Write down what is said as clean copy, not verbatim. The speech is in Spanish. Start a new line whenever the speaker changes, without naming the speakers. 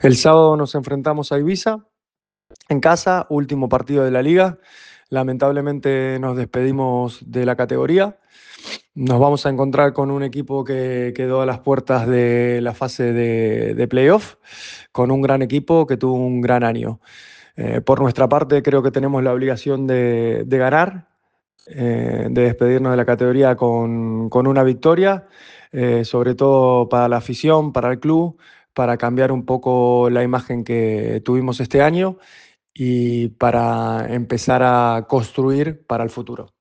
El sábado nos enfrentamos a Ibiza en casa, último partido de la liga. Lamentablemente nos despedimos de la categoría. Nos vamos a encontrar con un equipo que quedó a las puertas de la fase de playoff, con un gran equipo que tuvo un gran año. Por nuestra parte, creo que tenemos la obligación de ganar, de despedirnos de la categoría con una victoria, sobre todo para la afición, para el club, para cambiar un poco la imagen que tuvimos este año y para empezar a construir para el futuro.